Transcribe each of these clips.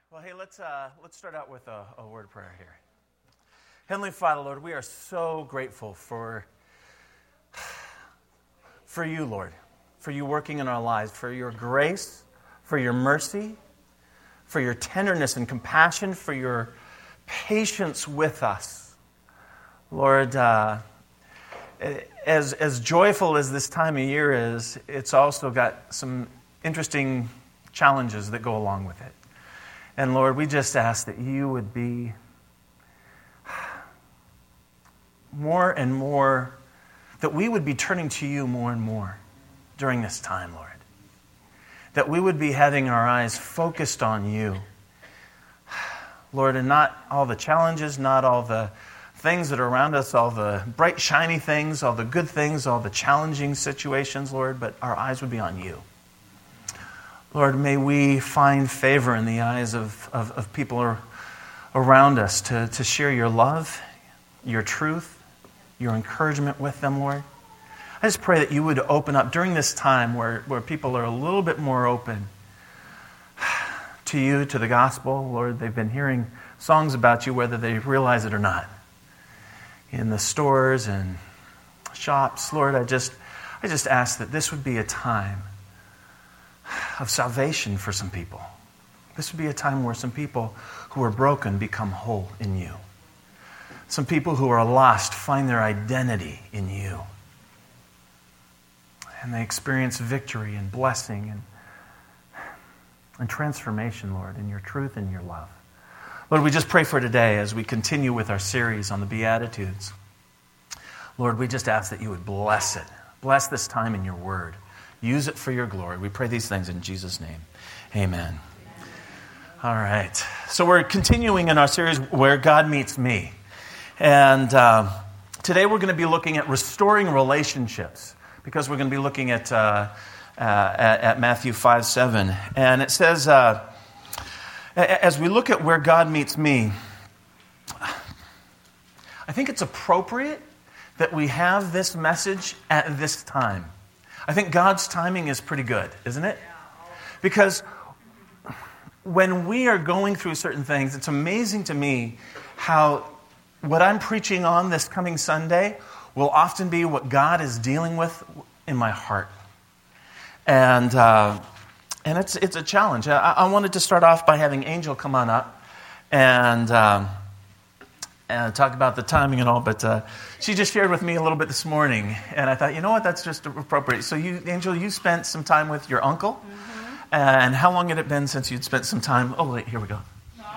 Well, hey, let's start out with a word of prayer here. Heavenly Father, Lord, we are so grateful for you, Lord, for you working in our lives, for your grace, for your mercy, for your tenderness and compassion, for your patience with us. Lord, as joyful as this time of year is, it's also got some interesting challenges that go along with it. And Lord, we just ask that you would be more and more, that we would be turning to you more and more during this time, Lord. That we would be having our eyes focused on you, Lord, and not all the challenges, not all the things that are around us, all the bright, shiny things, all the good things, all the challenging situations, Lord, but our eyes would be on you. Lord, may we find favor in the eyes of people around us to share your love, your truth, your encouragement with them, Lord. I just pray that you would open up during this time where people are a little bit more open to you, to the gospel. Lord, they've been hearing songs about you whether they realize it or not. In the stores and shops, Lord, I just ask that this would be a time of salvation for some people. This would be a time where some people who are broken become whole in you. Some people who are lost find their identity in you. And they experience victory and blessing and transformation, Lord, in your truth and your love. Lord, we just pray for today as we continue with our series on the Beatitudes. Lord, we just ask that you would bless it. Bless this time in your word. Use it for your glory. We pray these things in Jesus' name. Amen. All right. So we're continuing in our series, Where God Meets Me. And today we're going to be looking at restoring relationships, because we're going to be looking at Matthew 5:7. And it says, as we look at where God meets me, I think it's appropriate that we have this message at this time. I think God's timing is pretty good, isn't it? Because when we are going through certain things, it's amazing to me how what I'm preaching on this coming Sunday will often be what God is dealing with in my heart. And it's a challenge. I wanted to start off by having Angel come on up and talk about the timing and all, but she just shared with me a little bit this morning, and I thought, you know what, that's just appropriate. So you, Angel, you spent some time with your uncle, and how long had it been since you'd spent some time? Oh, wait, here we go.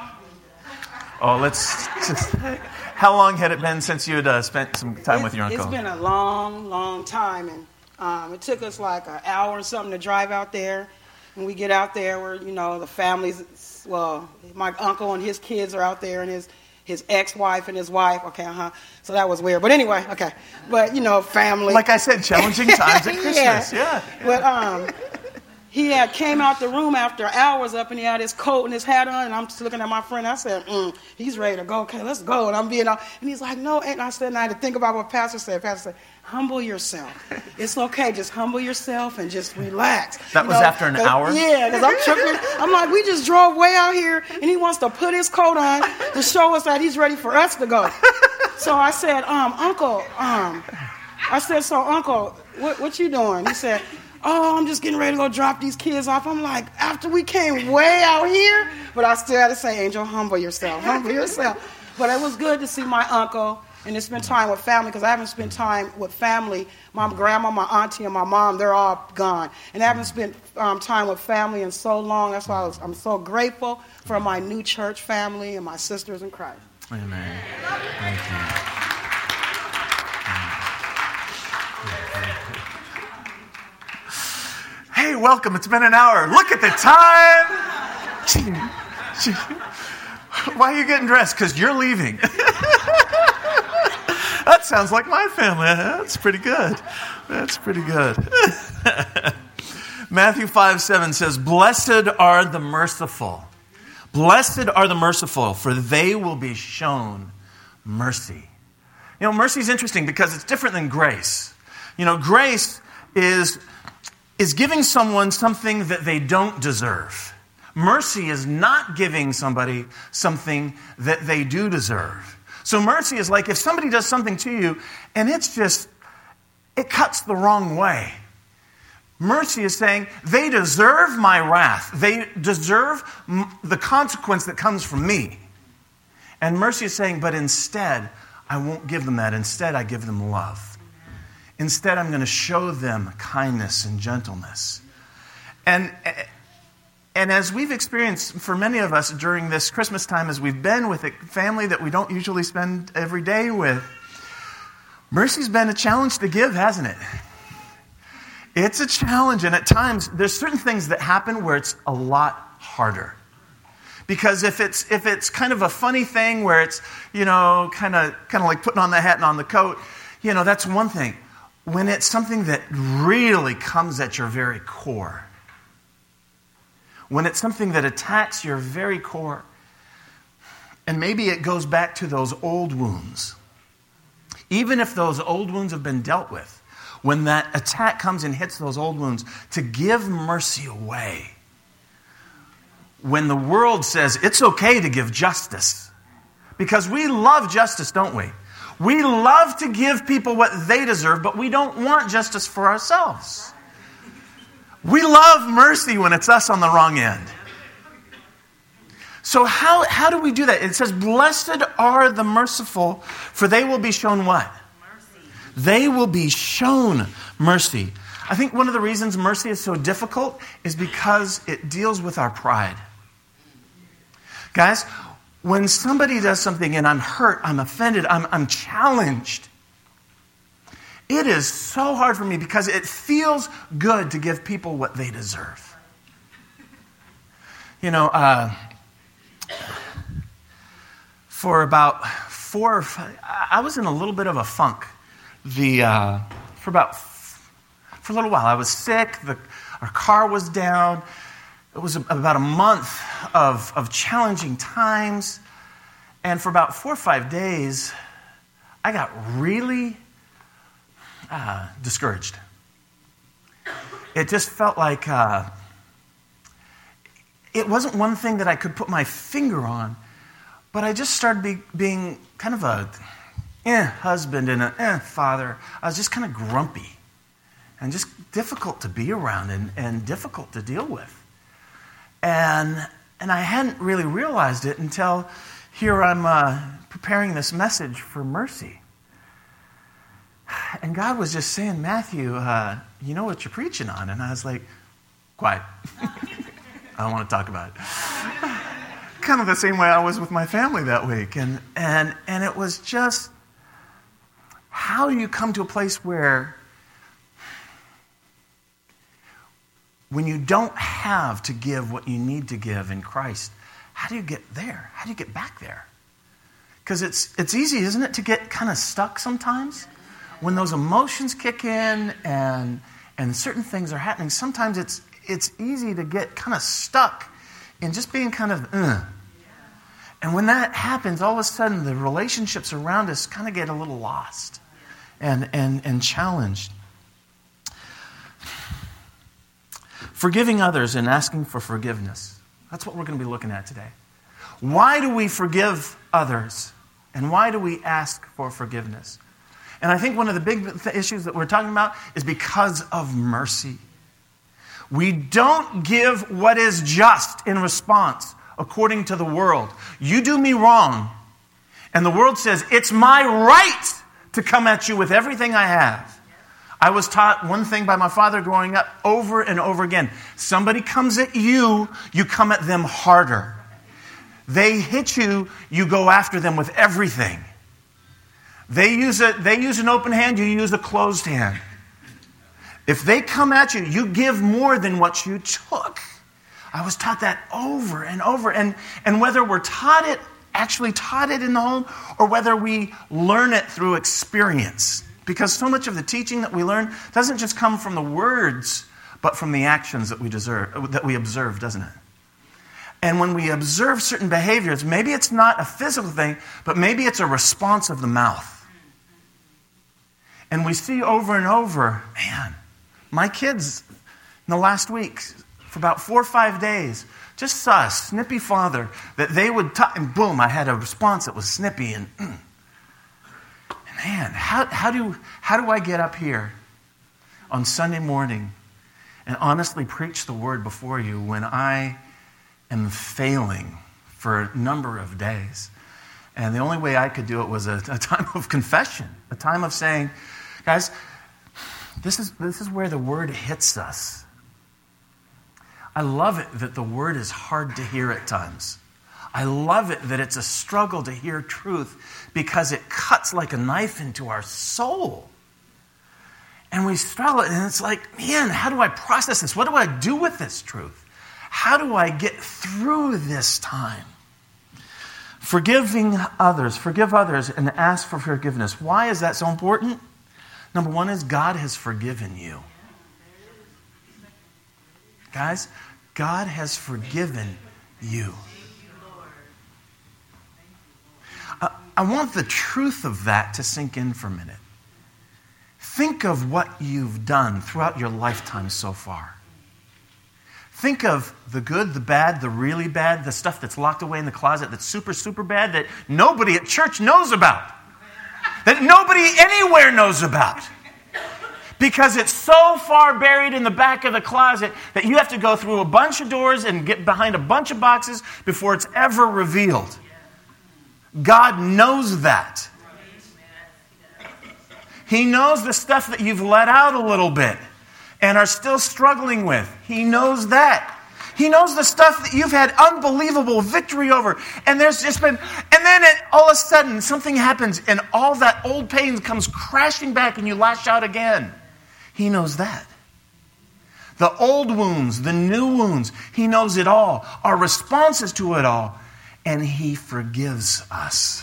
How long had it been since you'd spent some time with your uncle? It's been a long, long time, and it took us like an hour or something to drive out there. When we get out there, where the families, my uncle and his kids are out there, and his ex-wife and his wife. Okay, So that was weird. But anyway, okay. But, family. Like I said, challenging times at Christmas. Yeah. But he had came out the room after hours up, and he had his coat and his hat on, and I'm just looking at my friend. I said, he's ready to go. Okay, let's go. And I'm being all, and he's like, no. And I said, and I had to think about what Pastor said. Pastor said, humble yourself. It's okay. Just humble yourself and just relax. That was after an hour? Yeah, because I'm tripping. I'm like, we just drove way out here, and he wants to put his coat on to show us that he's ready for us to go. So I said, Uncle, Uncle, what you doing? He said, I'm just getting ready to go drop these kids off. I'm like, after we came way out here? But I still had to say, Angel, humble yourself. But it was good to see my uncle and to spend time with family, because I haven't spent time with family. My grandma, my auntie, and my mom, they're all gone. And I haven't spent time with family in so long. That's why I'm so grateful for my new church family and my sisters in Christ. Amen. Thank you. Hey, welcome. It's been an hour. Look at the time. Why are you getting dressed? Because you're leaving. That sounds like my family. That's pretty good. Matthew 5:7 says, Blessed are the merciful. Blessed are the merciful, for they will be shown mercy. Mercy is interesting because it's different than grace. Grace is giving someone something that they don't deserve. Mercy is not giving somebody something that they do deserve. So mercy is like if somebody does something to you and it cuts the wrong way. Mercy is saying they deserve my wrath. They deserve the consequence that comes from me. And mercy is saying, but instead, I won't give them that. Instead, I give them love. Instead, I'm going to show them kindness and gentleness. And as we've experienced, for many of us during this Christmas time, as we've been with a family that we don't usually spend every day with, mercy's been a challenge to give, hasn't it? It's a challenge, and at times, there's certain things that happen where it's a lot harder. Because if it's kind of a funny thing where it's, kind of like putting on the hat and on the coat, that's one thing. When it's something that really comes at your very core, when it's something that attacks your very core, and maybe it goes back to those old wounds, even if those old wounds have been dealt with, when that attack comes and hits those old wounds, to give mercy away. When the world says it's okay to give justice, because we love justice, don't we? We love to give people what they deserve, but we don't want justice for ourselves. We love mercy when it's us on the wrong end. So how do we do that? It says, blessed are the merciful, for they will be shown what? Mercy. They will be shown mercy. I think one of the reasons mercy is so difficult is because it deals with our pride. Guys, when somebody does something and I'm hurt, I'm offended, I'm challenged, it is so hard for me because it feels good to give people what they deserve. For about 4 or 5, I was in a little bit of a funk. For a little while, I was sick. Our car was down. It was about a month of challenging times. And for about 4 or 5 days, I got really discouraged. It just felt like it wasn't one thing that I could put my finger on, but I just started being kind of a husband and a father. I was just kind of grumpy and just difficult to be around and difficult to deal with. And I hadn't really realized it until here I'm preparing this message for mercy. And God was just saying, Matthew, you know what you're preaching on? And I was like, quiet. I don't want to talk about it. Kind of the same way I was with my family that week. And it was just, how do you come to a place where when you don't have to give what you need to give in Christ, how do you get there? How do you get back there? Because it's easy, isn't it, to get kind of stuck sometimes? When those emotions kick in and certain things are happening, sometimes it's easy to get kind of stuck in just being kind of, And when that happens, all of a sudden the relationships around us kind of get a little lost and challenged. Forgiving others and asking for forgiveness. That's what we're going to be looking at today. Why do we forgive others? And why do we ask for forgiveness? And I think one of the big issues that we're talking about is because of mercy. We don't give what is just in response according to the world. You do me wrong, and the world says, it's my right to come at you with everything I have. I was taught one thing by my father growing up over and over again. Somebody comes at you, you come at them harder. They hit you, you go after them with everything. They use an open hand, you use a closed hand. If they come at you, you give more than what you took. I was taught that over and over. And whether we're actually taught it in the home, or whether we learn it through experience. Because so much of the teaching that we learn doesn't just come from the words, but from the actions that we observe, doesn't it? And when we observe certain behaviors, maybe it's not a physical thing, but maybe it's a response of the mouth. And we see over and over, man, my kids in the last week, for about 4 or 5 days, just saw a snippy father that they would talk, and boom, I had a response that was snippy. And man, how do I get up here on Sunday morning and honestly preach the word before you when I am failing for a number of days? And the only way I could do it was a time of confession, a time of saying, guys, this is where the word hits us. I love it that the word is hard to hear at times. I love it that it's a struggle to hear truth because it cuts like a knife into our soul. And we struggle, and it's like, man, how do I process this? What do I do with this truth? How do I get through this time? Forgive others, and ask for forgiveness. Why is that so important? Number one is God has forgiven you. Guys, God has forgiven you. I want the truth of that to sink in for a minute. Think of what you've done throughout your lifetime so far. Think of the good, the bad, the really bad, the stuff that's locked away in the closet that's super, super bad that nobody at church knows about. That nobody anywhere knows about. Because it's so far buried in the back of the closet that you have to go through a bunch of doors and get behind a bunch of boxes before it's ever revealed. God knows that. He knows the stuff that you've let out a little bit and are still struggling with. He knows that. He knows the stuff that you've had unbelievable victory over. And there's just been, and then all of a sudden something happens and all that old pain comes crashing back and you lash out again. He knows that. The old wounds, the new wounds, He knows it all. Our responses to it all. And He forgives us.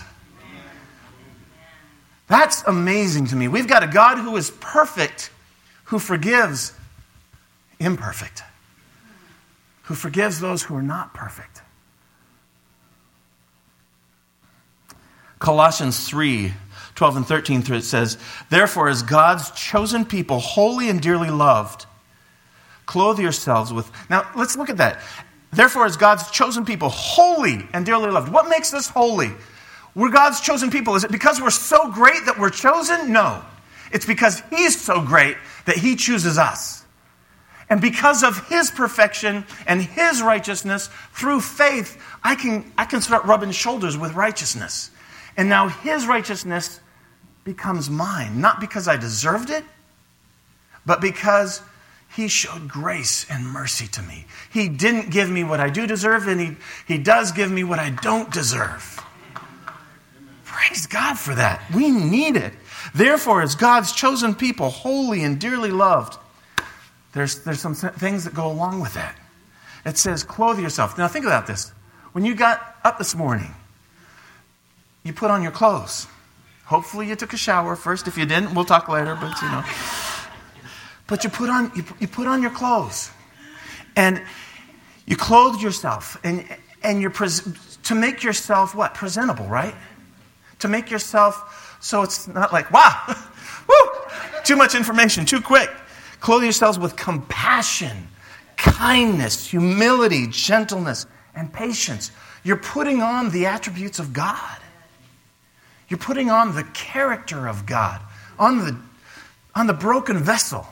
That's amazing to me. We've got a God who is perfect, who forgives imperfect, who forgives those who are not perfect. Colossians 3:12 and 13 it says, therefore, as God's chosen people, holy and dearly loved, clothe yourselves with... Now, let's look at that. Therefore, as God's chosen people, holy and dearly loved. What makes us holy? We're God's chosen people. Is it because we're so great that we're chosen? No. It's because He's so great that He chooses us. And because of His perfection and His righteousness, through faith, I can start rubbing shoulders with righteousness. And now His righteousness becomes mine. Not because I deserved it, but because He showed grace and mercy to me. He didn't give me what I do deserve, and He does give me what I don't deserve. Praise God for that. We need it. Therefore, as God's chosen people, holy and dearly loved, there's some things that go along with that. It says, clothe yourself. Now think about this. When you got up this morning, you put on your clothes. Hopefully you took a shower first. If you didn't, we'll talk later, but you know. But you put on your clothes. And you clothed yourself. And you're to make yourself what? Presentable, right? To make yourself so it's not like, wow, woo, too much information, too quick. Clothe yourselves with compassion, kindness, humility, gentleness, and patience. You're putting on the attributes of God. You're putting on the character of God on the broken vessel.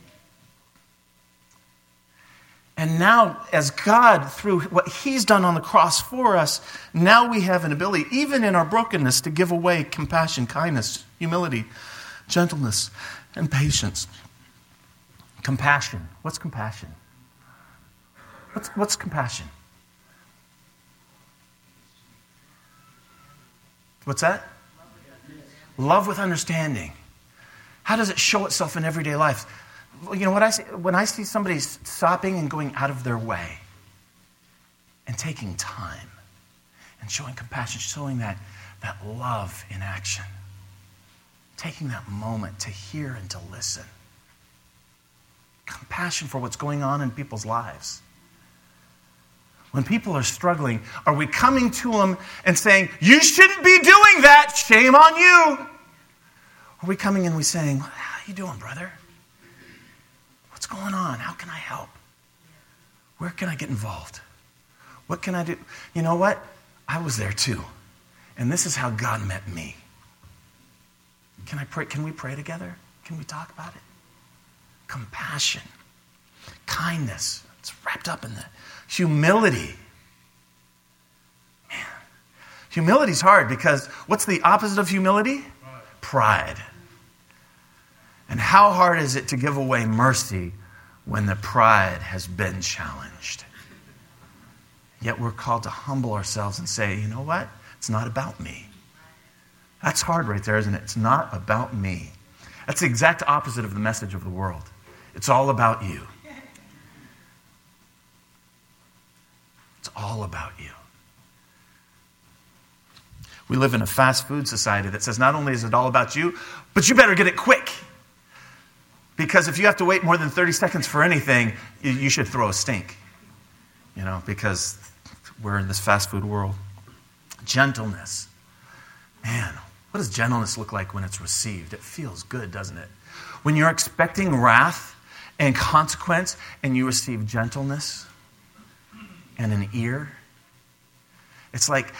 And now, as God, through what He's done on the cross for us, now we have an ability, even in our brokenness, to give away compassion, kindness, humility, gentleness, and patience. Compassion. What's compassion? What's compassion? What's that? Love with understanding. How does it show itself in everyday life? You know what I see? When I see somebody stopping and going out of their way and taking time and showing compassion, showing that love in action, taking that moment to hear and to listen. Compassion for what's going on in people's lives. When people are struggling, are we coming to them and saying, you shouldn't be doing that, shame on you? Are we coming and we saying, how you doing, brother? What's going on? How can I help? Where can I get involved? What can I do? You know what? I was there too. And this is how God met me. Can I pray? Can we pray together? Can we talk about it? Compassion, kindness. It's wrapped up in that. Humility. Man, humility's hard because what's the opposite of humility? Pride. And how hard is it to give away mercy when the pride has been challenged? Yet we're called to humble ourselves and say, you know what? It's not about me. That's hard right there, isn't it? It's not about me. That's the exact opposite of the message of the world. It's all about you. It's all about you. We live in a fast food society that says not only is it all about you, but you better get it quick. Because if you have to wait more than 30 seconds for anything, you should throw a stink. Because we're in this fast food world. Gentleness. Man, what does gentleness look like when it's received? It feels good, doesn't it? When you're expecting wrath and consequence and you receive gentleness and an ear, it's like,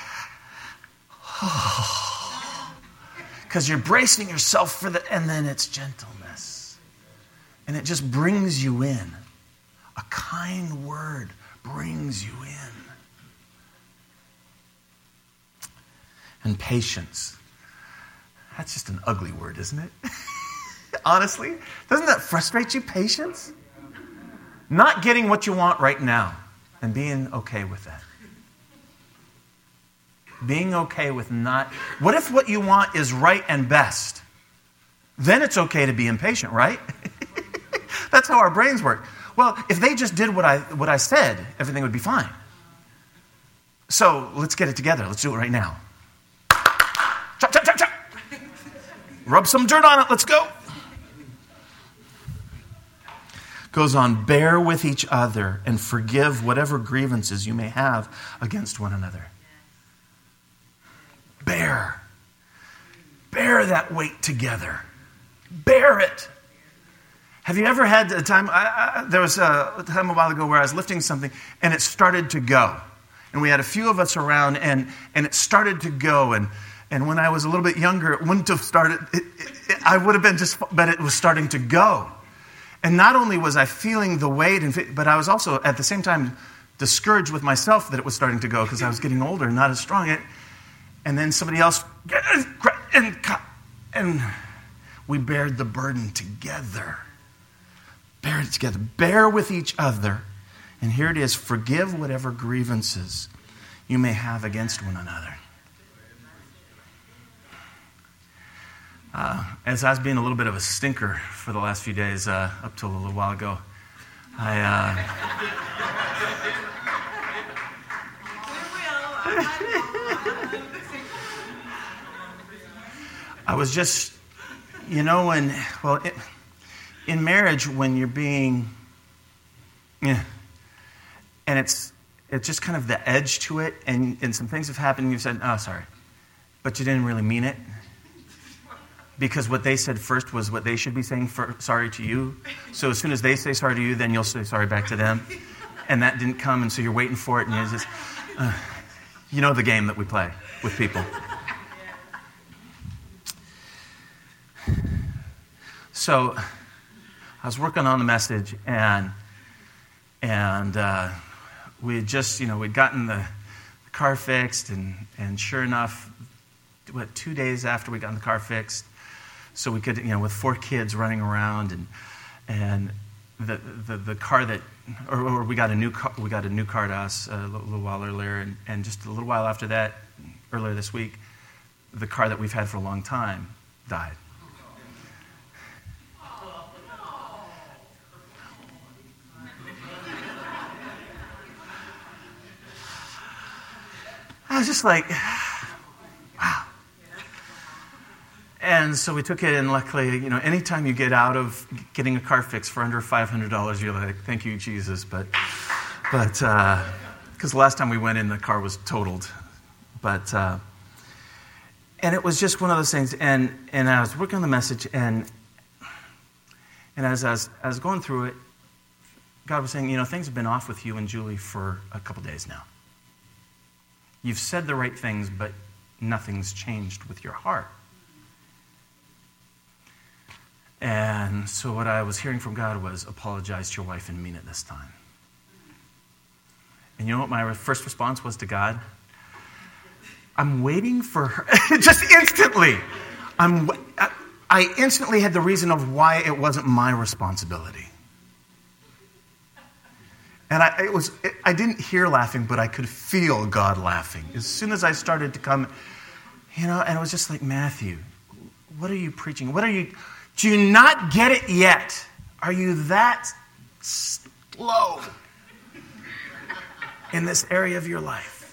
because you're bracing yourself for and then it's gentleness. And it just brings you in. A kind word brings you in. And patience. That's just an ugly word, isn't it? Honestly, doesn't that frustrate you? Patience? Not getting what you want right now and being okay with that. Being okay with not... What if what you want is right and best? Then it's okay to be impatient, right? That's how our brains work. Well, if they just did what I said, everything would be fine. So let's get it together. Let's do it right now. Chop, chop, chop, chop. Rub some dirt on it. Let's go. Goes on, bear with each other and forgive whatever grievances you may have against one another. Bear. Bear that weight together. Bear it. Have you ever had a time, there was a time a while ago where I was lifting something and it started to go. And we had a few of us around and it started to go. And when I was a little bit younger, it wouldn't have started, I would have been but it was starting to go. And not only was I feeling the weight, but I was also at the same time discouraged with myself that it was starting to go because I was getting older and not as strong. And then somebody else, and we bared the burden together. Bear it together. Bear with each other. And here it is, forgive whatever grievances you may have against one another. As I was being a little bit of a stinker for the last few days, up till a little while ago, I was just, in marriage, when you're being, and it's just kind of the edge to it, and some things have happened, and you've said, oh, sorry, but you didn't really mean it. Because what they said first was what they should be saying sorry to you. So as soon as they say sorry to you, then you'll say sorry back to them. And that didn't come, and so you're waiting for it, and you just, you know the game that we play with people. So I was working on the message, and we had just, we'd gotten the car fixed, and sure enough, 2 days after we got the car fixed, so we could, with 4 kids running around, and the car that, or we got a new car to us a little while earlier, and just a little while after that, earlier this week, the car that we've had for a long time died. I was just like, wow. And so we took it, and luckily, anytime you get out of getting a car fixed for under $500, you're like, thank you, Jesus. But because the last time we went in, the car was totaled. But and it was just one of those things. And I was working on the message, and as I was going through it, God was saying, things have been off with you and Julie for a couple days now. You've said the right things, but nothing's changed with your heart. And so what I was hearing from God was, apologize to your wife and mean it this time. And you know what my first response was to God? I'm waiting for her. Just instantly. I instantly had the reason of why it wasn't my responsibility. And I didn't hear laughing, but I could feel God laughing. As soon as I started to come, and it was just like, Matthew, what are you preaching? Do you not get it yet? Are you that slow in this area of your life?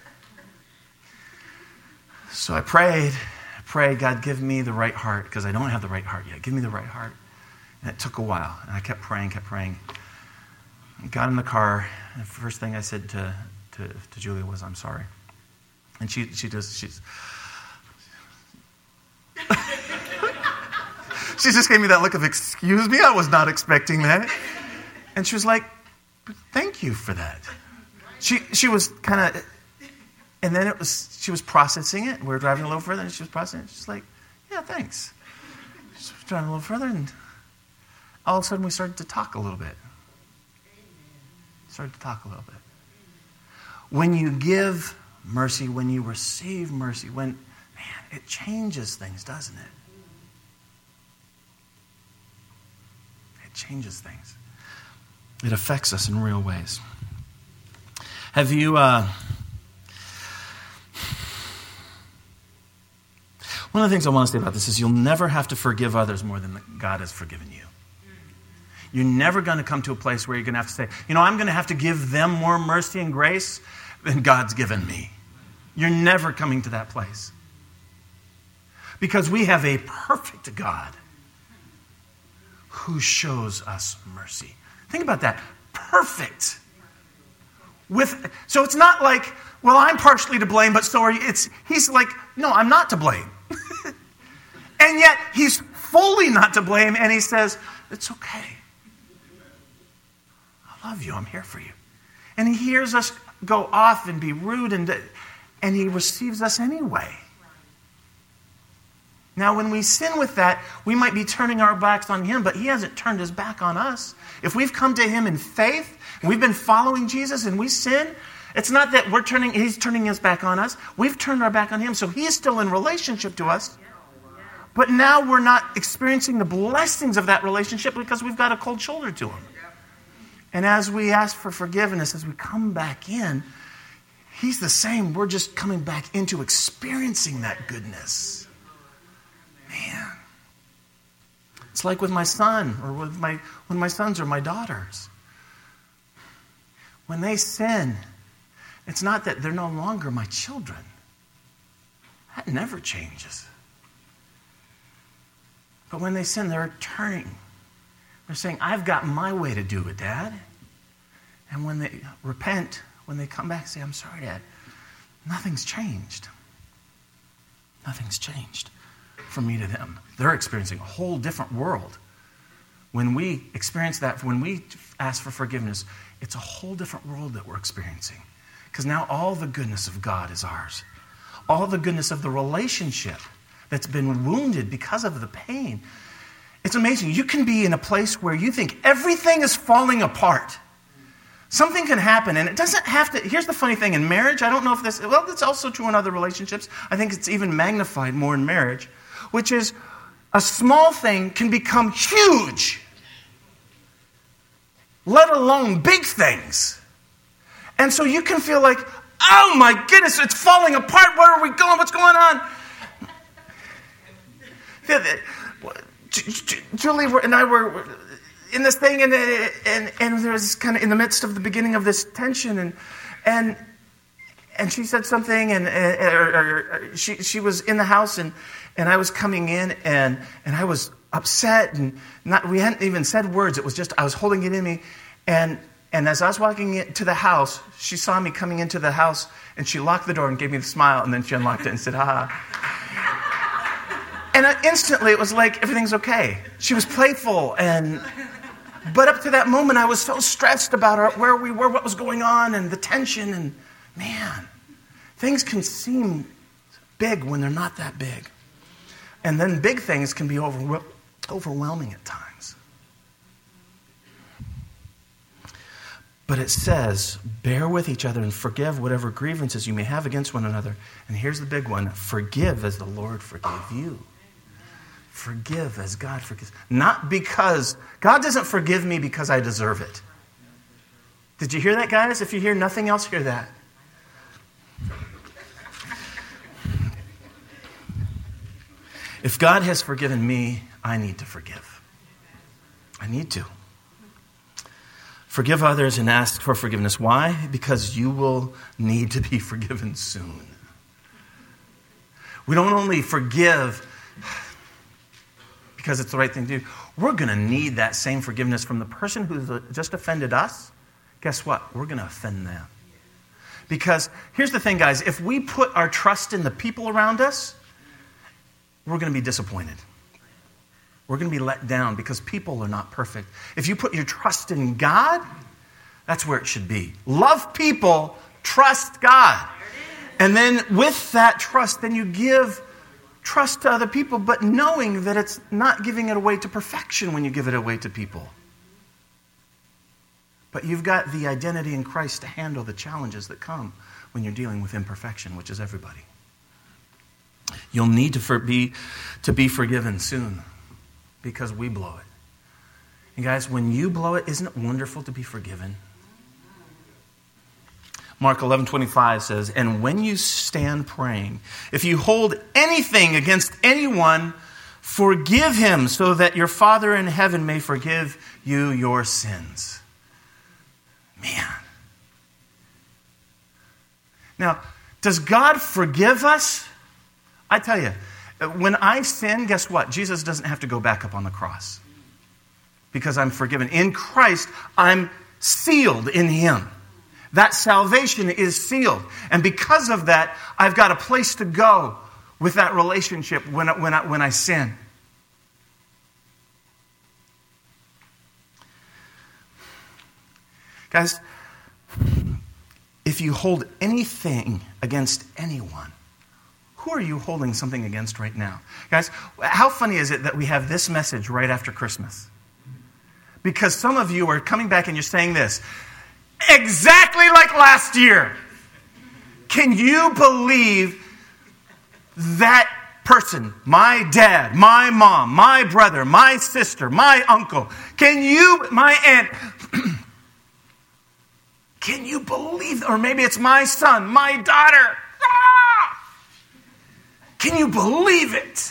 So I prayed, God, give me the right heart, because I don't have the right heart yet. Give me the right heart. And it took a while, and I kept praying. I got in the car, and the first thing I said to Julia was, I'm sorry. And she's she just gave me that look of, excuse me, I was not expecting that. And she was like, thank you for that. She was kind of, and then she was processing it. We were driving a little further, and she was processing it. She's like, yeah, thanks. She was driving a little further, and all of a sudden we started to talk a little bit. When you give mercy, when you receive mercy, it changes things, doesn't it? It changes things. It affects us in real ways. Have you... One of the things I want to say about this is you'll never have to forgive others more than God has forgiven you. You're never going to come to a place where you're going to have to say, I'm going to have to give them more mercy and grace than God's given me. You're never coming to that place. Because we have a perfect God who shows us mercy. Think about that. Perfect. So it's not like, well, I'm partially to blame, but so are you. He's like, no, I'm not to blame. And yet he's fully not to blame, and he says, it's okay. I love you. I'm here for you. And he hears us go off and be rude, and he receives us anyway. Now, when we sin with that, we might be turning our backs on him, but he hasn't turned his back on us. If we've come to him in faith, and we've been following Jesus, and we sin, it's not that he's turning his back on us. We've turned our back on him, so he is still in relationship to us. But now we're not experiencing the blessings of that relationship because we've got a cold shoulder to him. And as we ask for forgiveness, as we come back in, he's the same. We're just coming back into experiencing that goodness. Man. It's like with my son, or with my sons or my daughters. When they sin, it's not that they're no longer my children. That never changes. But when they sin, they're turning. They're saying, I've got my way to do it, Dad. And when they repent, when they come back and say, I'm sorry, Dad, nothing's changed. Nothing's changed from me to them. They're experiencing a whole different world. When we experience that, when we ask for forgiveness, it's a whole different world that we're experiencing. Because now all the goodness of God is ours. All the goodness of the relationship that's been wounded because of the pain. It's amazing. You can be in a place where you think everything is falling apart. Something can happen, and it doesn't have to. Here's the funny thing in marriage. I don't know if it's also true in other relationships. I think it's even magnified more in marriage, which is a small thing can become huge, let alone big things. And so you can feel like, oh my goodness, it's falling apart. Where are we going? What's going on? Julie and I were in this thing, and there was kind of in the midst of the beginning of this tension, and she said something, and she was in the house, and I was coming in, and I was upset, and we hadn't even said words. It was just I was holding it in me, and as I was walking into the house, she saw me coming into the house, and she locked the door and gave me the smile, and then she unlocked it and said, "Ha." And instantly, it was like, everything's okay. She was playful, but up to that moment, I was so stressed about where we were, what was going on, and the tension, and man. Things can seem big when they're not that big. And then big things can be overwhelming at times. But it says, bear with each other and forgive whatever grievances you may have against one another. And here's the big one. Forgive as the Lord forgave you. Forgive as God forgives. Not because, God doesn't forgive me because I deserve it. Did you hear that, guys? If you hear nothing else, hear that. If God has forgiven me, I need to forgive. I need to. Forgive others and ask for forgiveness. Why? Because you will need to be forgiven soon. We don't only forgive because it's the right thing to do. We're going to need that same forgiveness from the person who's just offended us. Guess what? We're going to offend them. Because here's the thing, guys. If we put our trust in the people around us, we're going to be disappointed. We're going to be let down because people are not perfect. If you put your trust in God, that's where it should be. Love people, trust God. And then with that trust, then you give trust to other people, but knowing that it's not giving it away to perfection when you give it away to people. But you've got the identity in Christ to handle the challenges that come when you're dealing with imperfection, which is everybody. You'll need to be forgiven soon. Because we blow it. And guys, when you blow it, isn't it wonderful to be forgiven? Mark 11:25 says, and when you stand praying, if you hold anything against anyone, forgive him so that your Father in heaven may forgive you your sins. Man. Now, does God forgive us? I tell you, when I sin, guess what? Jesus doesn't have to go back up on the cross. Because I'm forgiven. In Christ, I'm sealed in Him. That salvation is sealed. And because of that, I've got a place to go with that relationship when I sin. Guys, if you hold anything against anyone, who are you holding something against right now? Guys, how funny is it that we have this message right after Christmas? Because some of you are coming back and you're saying this, exactly like last year. Can you believe that person, my dad, my mom, my brother, my sister, my uncle, my aunt, can you believe, or maybe it's my son, my daughter, can you believe it?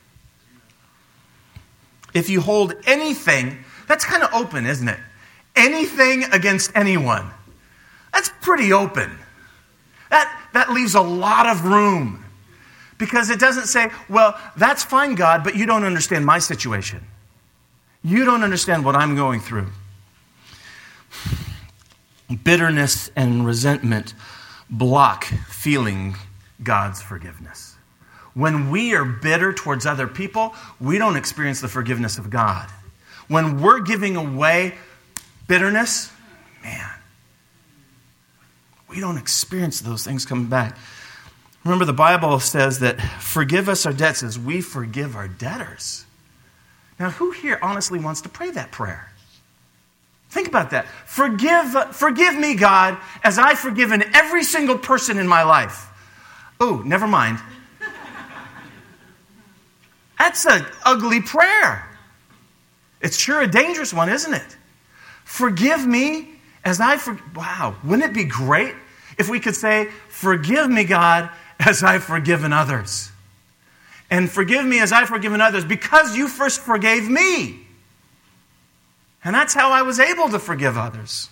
If you hold anything, that's kind of open, isn't it? Anything against anyone. That's pretty open. That leaves a lot of room. Because it doesn't say, well, that's fine, God, but you don't understand my situation. You don't understand what I'm going through. Bitterness and resentment block feeling God's forgiveness. When we are bitter towards other people, we don't experience the forgiveness of God. When we're giving away bitterness, man, we don't experience those things coming back. Remember, the Bible says that forgive us our debts as we forgive our debtors. Now, who here honestly wants to pray that prayer? Think about that. Forgive me, God, as I've forgiven every single person in my life. Oh, never mind. That's an ugly prayer. It's sure a dangerous one, isn't it? Forgive me as I forgive. Wow, wouldn't it be great if we could say, forgive me, God, as I've forgiven others. And forgive me as I've forgiven others because you first forgave me. And that's how I was able to forgive others.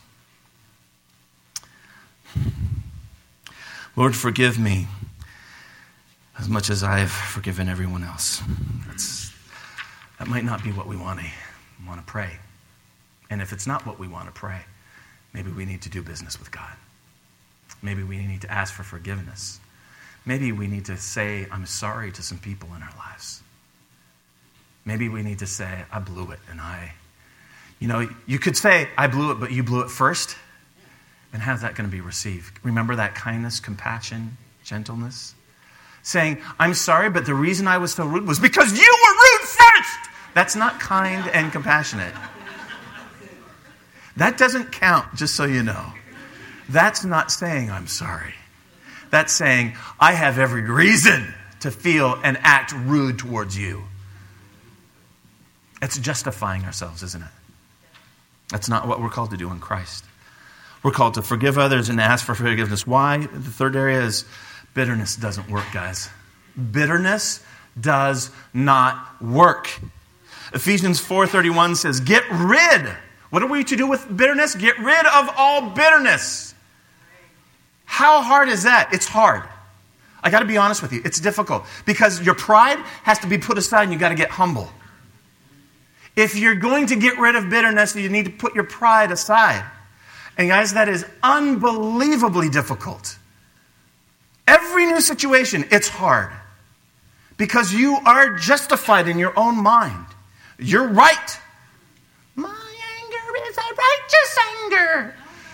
Lord, forgive me as much as I've forgiven everyone else. That might not be what we want to pray. And if it's not what we want to pray, maybe we need to do business with God. Maybe we need to ask for forgiveness. Maybe we need to say, I'm sorry to some people in our lives. Maybe we need to say, I blew it and you could say, I blew it, but you blew it first. And how's that going to be received? Remember that kindness, compassion, gentleness. Saying, I'm sorry, but the reason I was so rude was because you were rude first. That's not kind and compassionate. That doesn't count, just so you know. That's not saying I'm sorry. That's saying I have every reason to feel and act rude towards you. It's justifying ourselves, isn't it? That's not what we're called to do in Christ. We're called to forgive others and ask for forgiveness. Why? The third area is bitterness doesn't work, guys. Bitterness does not work. Ephesians 4:31 says, get rid. What are we to do with bitterness? Get rid of all bitterness. How hard is that? It's hard. I got to be honest with you. It's difficult because your pride has to be put aside and you got to get humble. If you're going to get rid of bitterness, you need to put your pride aside. And guys, that is unbelievably difficult. Every new situation, it's hard. Because you are justified in your own mind. You're right. My anger is a righteous anger.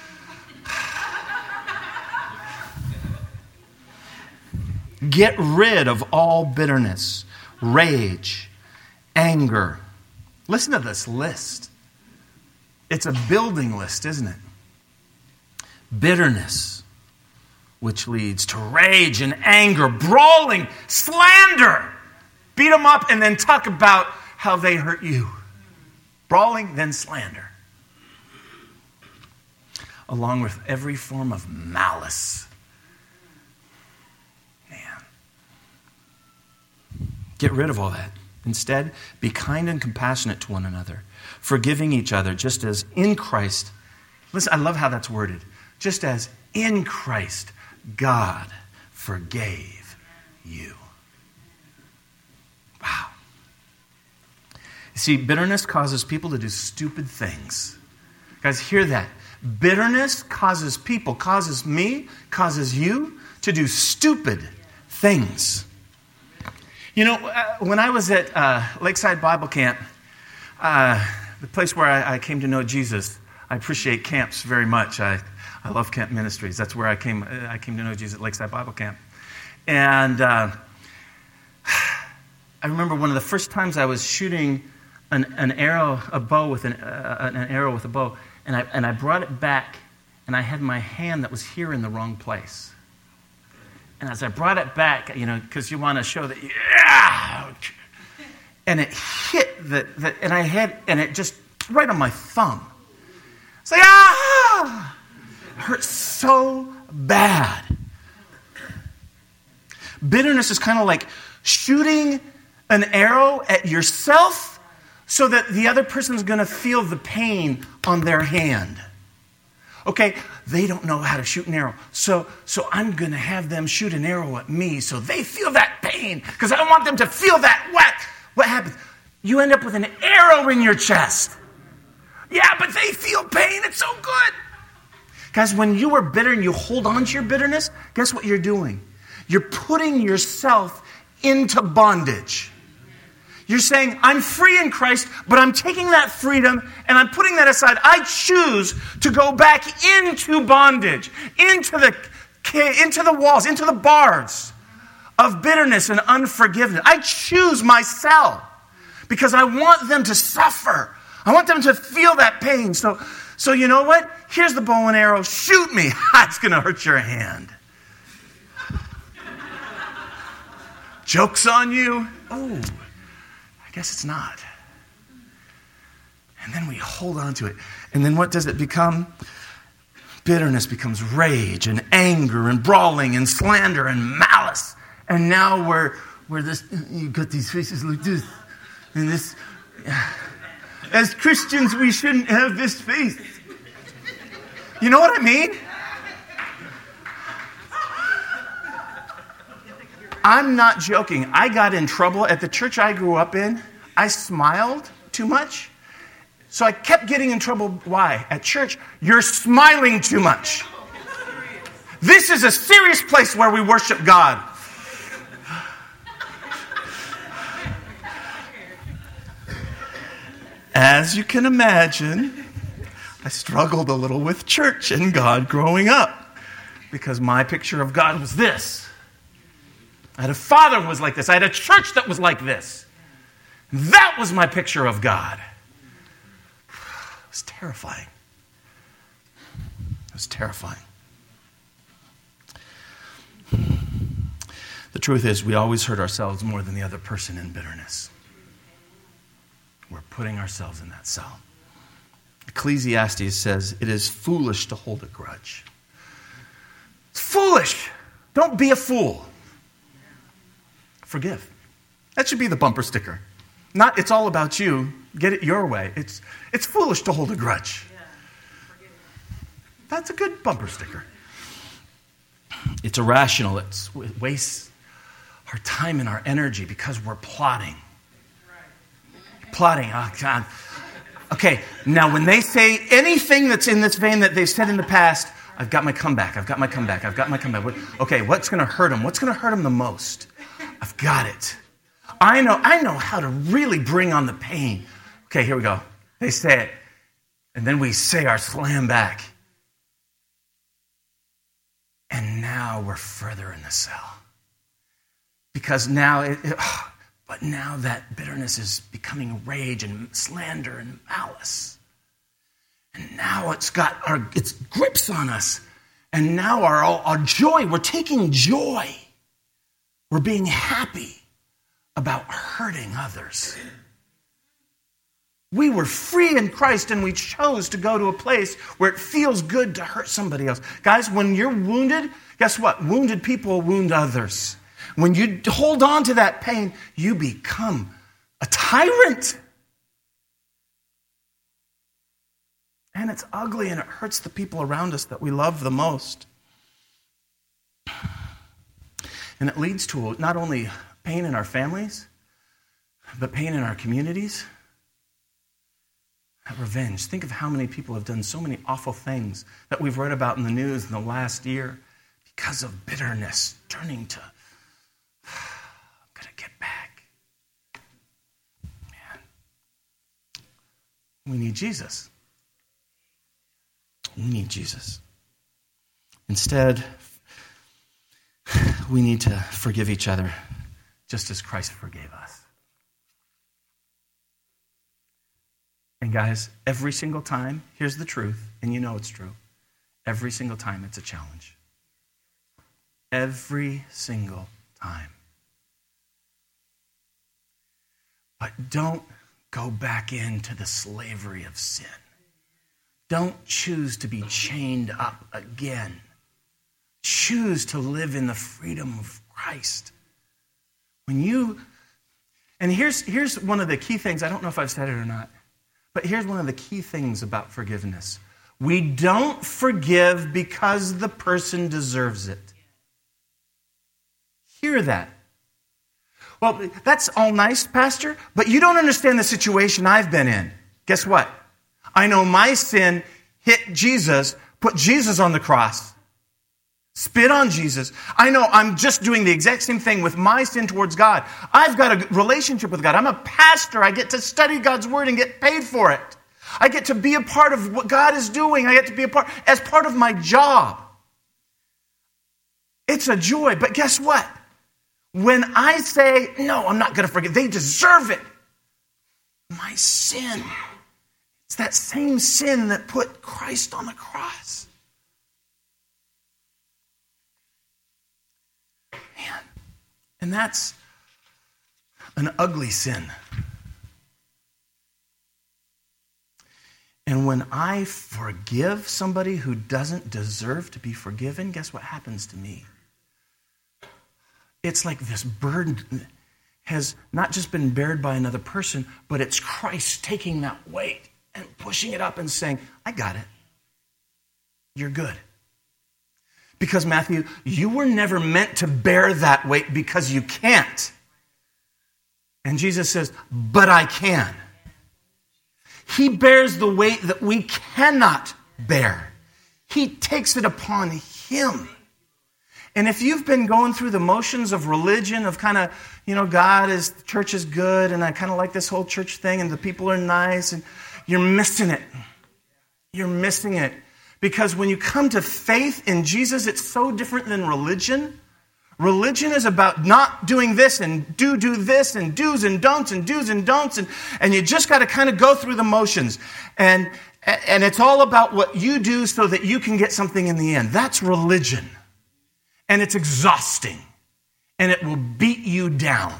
Get rid of all bitterness, rage, anger. Listen to this list. It's a building list, isn't it? Bitterness, which leads to rage and anger, brawling, slander. Beat them up and then talk about how they hurt you. Brawling, then slander. Along with every form of malice. Man. Get rid of all that. Instead, be kind and compassionate to one another, forgiving each other just as in Christ. Listen, I love how that's worded. Just as in Christ, God forgave you. Wow. You see, bitterness causes people to do stupid things. Guys, hear that. Bitterness causes people, causes me, causes you to do stupid things. You know, when I was at Lakeside Bible Camp, the place where I came to know Jesus, I appreciate camps very much. I love camp ministries. That's where I came to know Jesus at Lakeside Bible Camp. And I remember one of the first times I was shooting an arrow, a bow with an arrow with a bow, and I brought it back, and I had my hand that was here in the wrong place. And as I brought it back, you know, because you want to show that, yeah, and it hit and it just right on my thumb. It's like, ah! It hurt so bad. Bitterness is kind of like shooting an arrow at yourself so that the other person's going to feel the pain on their hand. Okay, they don't know how to shoot an arrow, so I'm going to have them shoot an arrow at me so they feel that pain because I want them to feel that whack. What happens? You end up with an arrow in your chest. Yeah, but they feel pain. It's so good. Guys, when you are bitter and you hold on to your bitterness, guess what you're doing? You're putting yourself into bondage. You're saying, I'm free in Christ, but I'm taking that freedom and I'm putting that aside. I choose to go back into bondage, into the walls, into the bars of bitterness and unforgiveness. I choose myself because I want them to suffer. I want them to feel that pain. So you know what? Here's the bow and arrow. Shoot me. It's going to hurt your hand. Joke's on you. Oh, I guess it's not. And then we hold on to it. And then what does it become? Bitterness becomes rage and anger and brawling and slander and malice. And now we're this, you got these faces like this. And this, as Christians, we shouldn't have this face. You know what I mean? I'm not joking. I got in trouble at the church I grew up in. I smiled too much. So I kept getting in trouble. Why? At church, you're smiling too much. This is a serious place where we worship God. As you can imagine, I struggled a little with church and God growing up because my picture of God was this. I had a father who was like this. I had a church that was like this. That was my picture of God. It was terrifying. It was terrifying. The truth is, we always hurt ourselves more than the other person in bitterness. We're putting ourselves in that cell. Ecclesiastes says, it is foolish to hold a grudge. It's foolish. Don't be a fool. Forgive. That should be the bumper sticker. Not, it's all about you. Get it your way. It's foolish to hold a grudge. That's a good bumper sticker. It's irrational. It wastes our time and our energy because we're plotting. Plotting. Oh, God. Okay, now when they say anything that's in this vein that they've said in the past, I've got my comeback. Okay, what's going to hurt them? What's going to hurt them the most? I've got it. I know how to really bring on the pain. Okay, here we go. They say it. And then we say our slam back. And now we're further in the cell. Because now, but now that bitterness is becoming rage and slander and malice. And now it's got its grips on us. And now our joy, we're taking joy. We're being happy about hurting others. We were free in Christ and we chose to go to a place where it feels good to hurt somebody else. Guys, when you're wounded, guess what? Wounded people wound others. When you hold on to that pain, you become a tyrant. And it's ugly and it hurts the people around us that we love the most. And it leads to not only pain in our families, but pain in our communities. Revenge. Think of how many people have done so many awful things that we've read about in the news in the last year because of bitterness, turning to, I'm going to get back. Man. We need Jesus. We need Jesus. Instead, we need to forgive each other just as Christ forgave us. And guys, every single time, here's the truth, and you know it's true. Every single time it's a challenge. Every single time. But don't go back into the slavery of sin. Don't choose to be chained up again. Choose to live in the freedom of Christ. And here's one of the key things, I don't know if I've said it or not, but here's one of the key things about forgiveness. We don't forgive because the person deserves it. Hear that. Well, that's all nice, Pastor, but you don't understand the situation I've been in. Guess what? I know my sin hit Jesus, put Jesus on the cross, spit on Jesus. I know I'm just doing the exact same thing with my sin towards God. I've got a relationship with God. I'm a pastor. I get to study God's word and get paid for it. I get to be a part of what God is doing. I get to be as part of my job. It's a joy. But guess what? When I say, no, I'm not going to forgive, they deserve it. My sin. It's that same sin that put Christ on the cross. Man, and that's an ugly sin. And when I forgive somebody who doesn't deserve to be forgiven, guess what happens to me? It's like this burden has not just been bared by another person, but it's Christ taking that weight and pushing it up and saying, I got it. You're good. Because, Matthew, you were never meant to bear that weight because you can't. And Jesus says, but I can. He bears the weight that we cannot bear. He takes it upon him. And if you've been going through the motions of religion, of kind of, God is, the church is good, and I kind of like this whole church thing, and the people are nice, and you're missing it. You're missing it. Because when you come to faith in Jesus, it's so different than religion. Religion is about not doing this and do this and do's and don'ts and do's and don'ts. And you just got to kind of go through the motions. And it's all about what you do so that you can get something in the end. That's religion. And it's exhausting. And it will beat you down.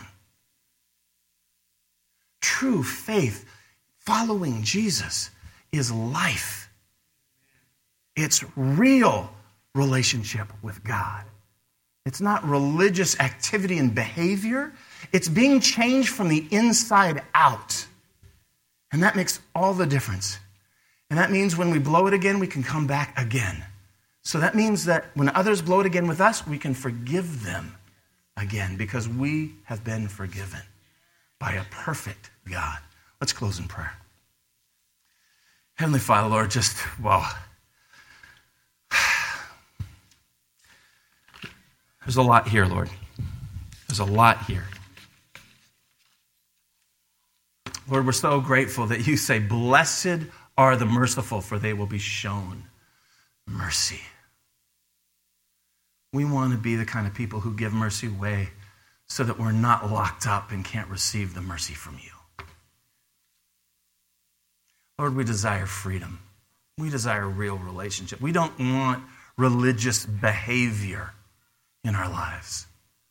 True faith, following Jesus, is life. It's real relationship with God. It's not religious activity and behavior. It's being changed from the inside out. And that makes all the difference. And that means when we blow it again, we can come back again. So that means that when others blow it again with us, we can forgive them again because we have been forgiven by a perfect God. Let's close in prayer. Heavenly Father, Lord, there's a lot here, Lord. There's a lot here. Lord, we're so grateful that you say, blessed are the merciful, for they will be shown mercy. We want to be the kind of people who give mercy away so that we're not locked up and can't receive the mercy from you. Lord, we desire freedom. We desire real relationship. We don't want religious behavior in our lives.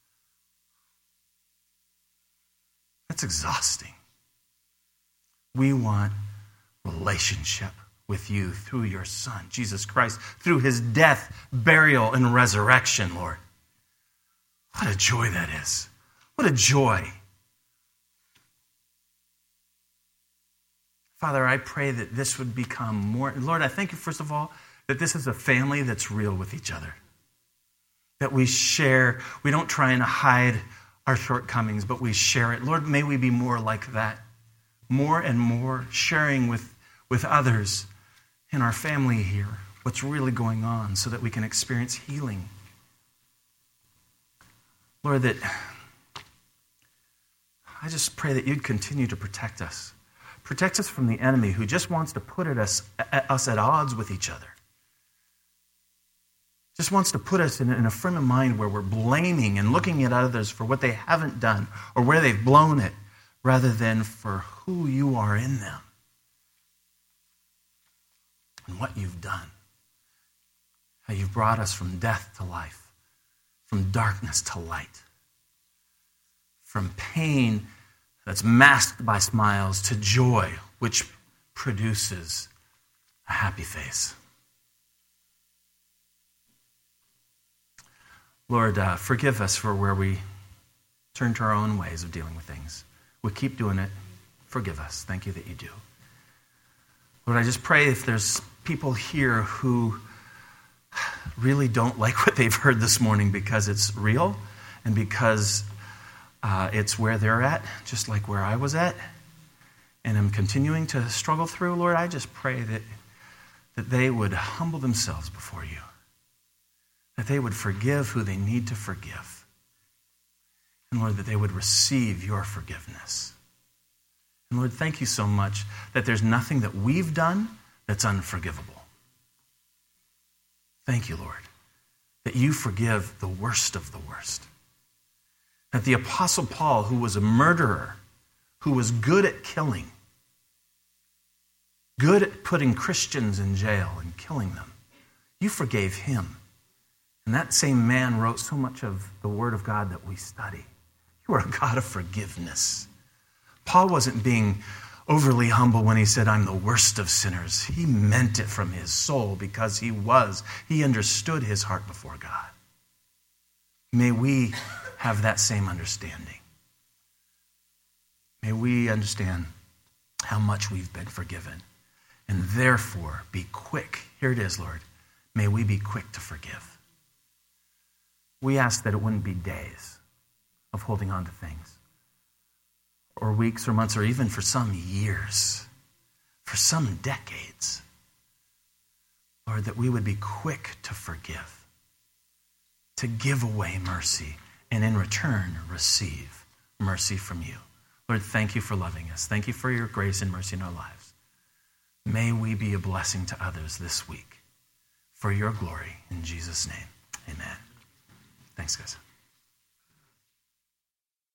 That's exhausting. We want relationship with you through your Son, Jesus Christ, through his death, burial, and resurrection, Lord. What a joy that is. What a joy. Father, I pray that this would become more. Lord, I thank you, first of all, that this is a family that's real with each other. That we share, we don't try and hide our shortcomings, but we share it. Lord, may we be more like that. More and more sharing with others in our family here what's really going on so that we can experience healing. Lord, that I just pray that you'd continue to protect us. Protect us from the enemy who just wants to put us at odds with each other. Just wants to put us in a frame of mind where we're blaming and looking at others for what they haven't done or where they've blown it, rather than for who you are in them and what you've done. How you've brought us from death to life, from darkness to light, from pain that's masked by smiles to joy, which produces a happy face. Lord, forgive us for where we turn to our own ways of dealing with things. We keep doing it. Forgive us. Thank you that you do. Lord, I just pray if there's people here who really don't like what they've heard this morning because it's real and because it's where they're at, just like where I was at, and I'm continuing to struggle through, Lord, I just pray that they would humble themselves before you, that they would forgive who they need to forgive, and Lord, that they would receive your forgiveness. And Lord, thank you so much that there's nothing that we've done that's unforgivable. Thank you, Lord, that you forgive the worst of the worst. That the Apostle Paul, who was a murderer, who was good at killing, good at putting Christians in jail and killing them, you forgave him. And that same man wrote so much of the Word of God that we study. You are a God of forgiveness. Paul wasn't being overly humble when he said, I'm the worst of sinners. He meant it from his soul because he understood his heart before God. May we have that same understanding. May we understand how much we've been forgiven and therefore be quick. Here it is, Lord. May we be quick to forgive. We ask that it wouldn't be days of holding on to things, or weeks or months, or even for some years, for some decades. Lord, that we would be quick to forgive, to give away mercy, and in return, receive mercy from you. Lord, thank you for loving us. Thank you for your grace and mercy in our lives. May we be a blessing to others this week for your glory. In Jesus' name, amen. Thanks, guys.